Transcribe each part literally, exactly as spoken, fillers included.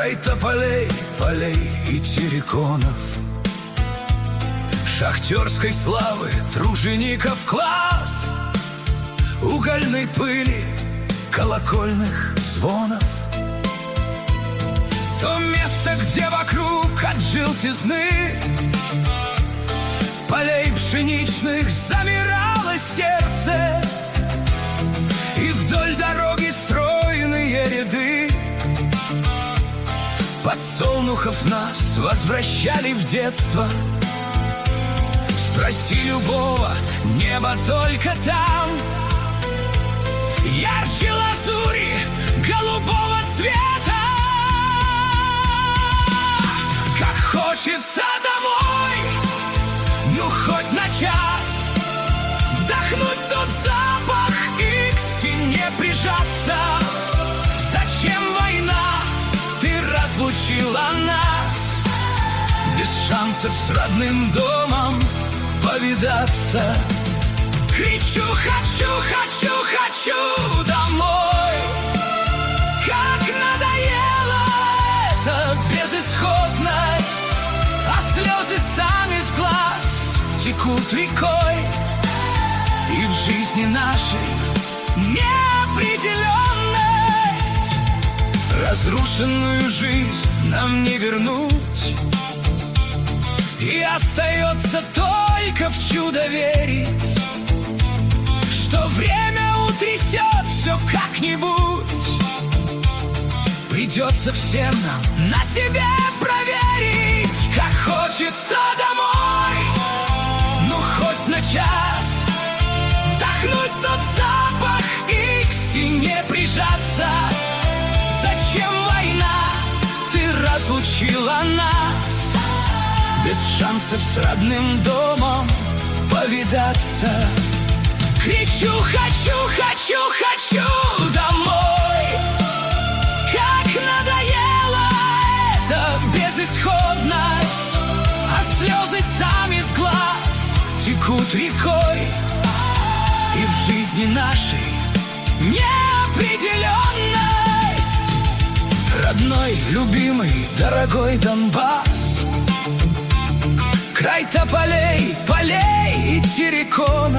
Край тополей, полей и терриконов, шахтерской славы тружеников класс, угольной пыли, колокольных звонов. То место, где вокруг от желтизны полей пшеничных замирало сердце, и вдоль дороги стройные ряды подсолнухов нас возвращали в детство. Спроси любого, небо только там ярче лазури голубого цвета. Как хочется домой, ну хоть на час, вдохнуть тот запах и к стене прижаться. Зачем война? Ты разлучила нас, без шансов с родным домом повидаться. Кричу, хочу, хочу, хочу домой. Как надоела эта безысходность, а слезы сами с глаз текут рекой. И в жизни нашей неопределенность, разрушенную жизнь нам не вернуть, и остается только в чудо верить, что время утрясет все как-нибудь. Придется всем нам на себе проверить. Как хочется домой, ну хоть на час, вдохнуть тот запах и к стене прижаться. Зачем война? Ты разлучила нас, без шансов с родным домом повидаться. Кричу, хочу, хочу, хочу домой. Как надоела эта безысходность, а слезы сами с глаз текут рекой. И в жизни нашей неопределенность, родной, любимый, дорогой Донбасс, край тополей, полей и терриконов,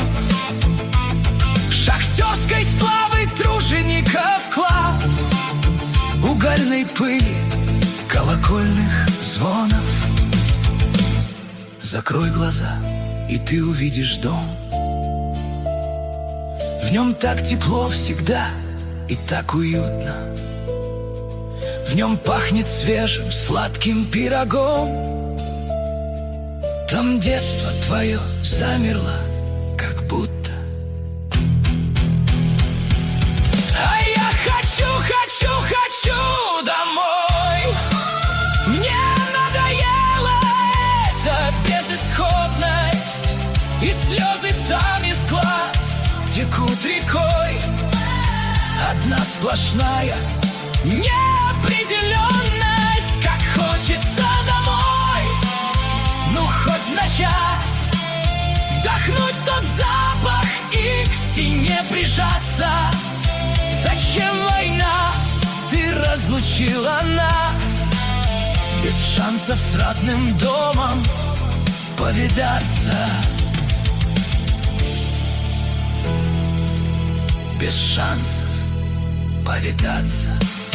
шахтерской славы тружеников класс, угольной пыли, колокольных звонов. Закрой глаза, и ты увидишь дом. В нем так тепло всегда и так уютно. В нем пахнет свежим сладким пирогом. Там детство твое замерло, как будто. А я хочу, хочу, хочу домой. Мне надоела эта безысходность, и слезы сами с глаз текут рекой. Одна сплошная неопределенность. Как хочется домой, ну хоть на час, вдохнуть тот запах и к стене прижаться. Зачем война? Ты разлучила нас, без шансов с родным домом повидаться. Без шансов повидаться.